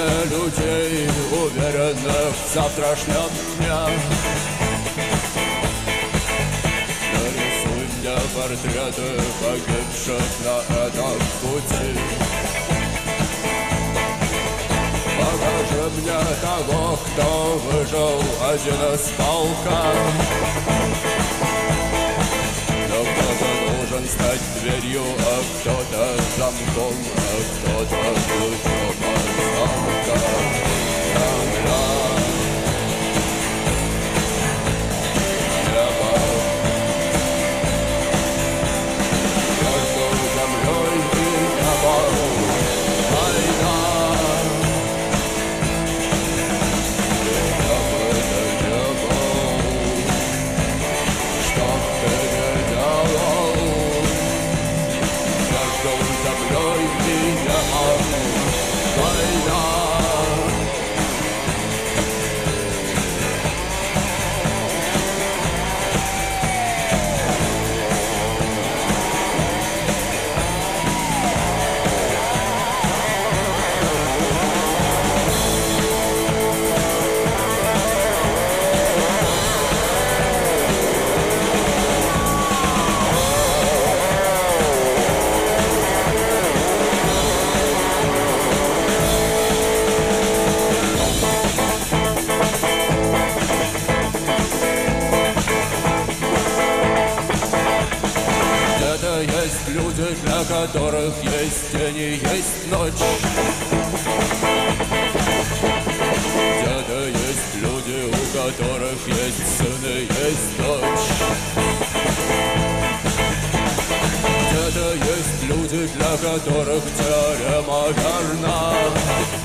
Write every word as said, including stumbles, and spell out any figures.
сотня людей, уверенных в завтрашнем дне. Нарисуй мне портреты погибших на этом пути. Покажи мне того, кто выжил один из полка. Но кто-то должен стать дверью, а кто-то замком, а кто-то ключом от замка. Земля, небо, между землей и небом война. Есть люди, для которых есть день и есть ночь. Где-то есть люди, у которых есть сын и есть дочь. Где-то есть люди, для которых теорема верна.